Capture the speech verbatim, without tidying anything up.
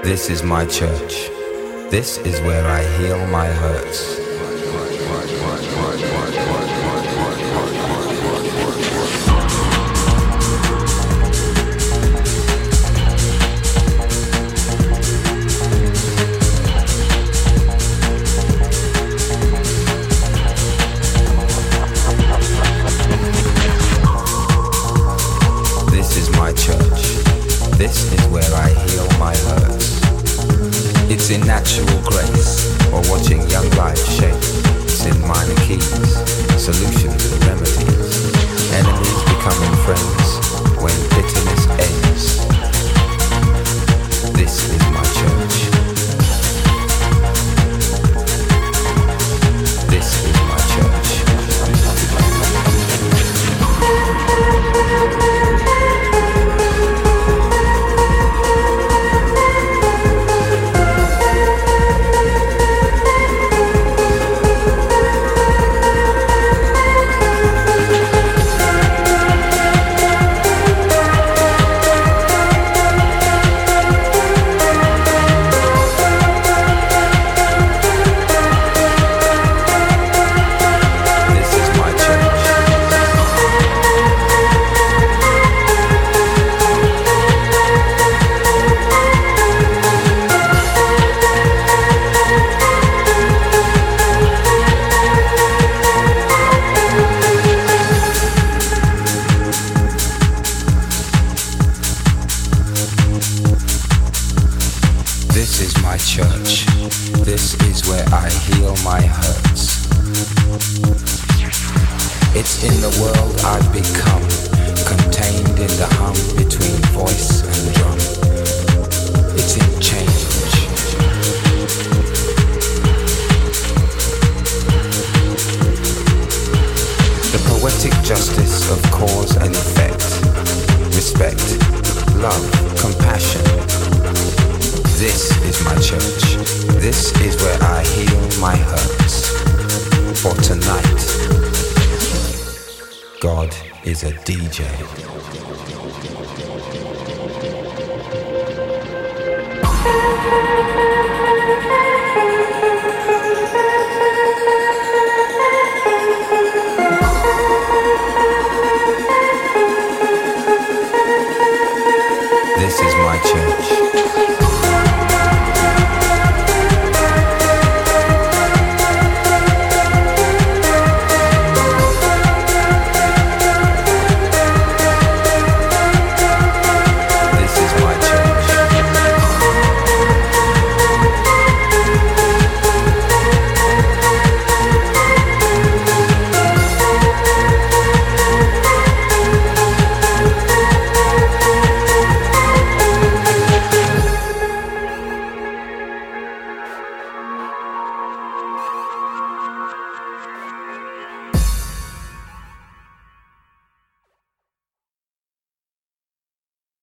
This is my church. This is where I heal my hurts. This is my church. This is where I heal my hurts. It's in natural grace, or watching young life shape. It's in minor keys, solutions and remedies. Enemies becoming friends when bitterness ends. This is my church. This is my church. This is my church. This is where I heal my hurts. It's in the world I've become, contained in the hum between voice and drum. It's in change. The poetic justice of cause and effect. Respect, love, compassion. This is my church. This is where I heal my hurts. For tonight, God is a D J.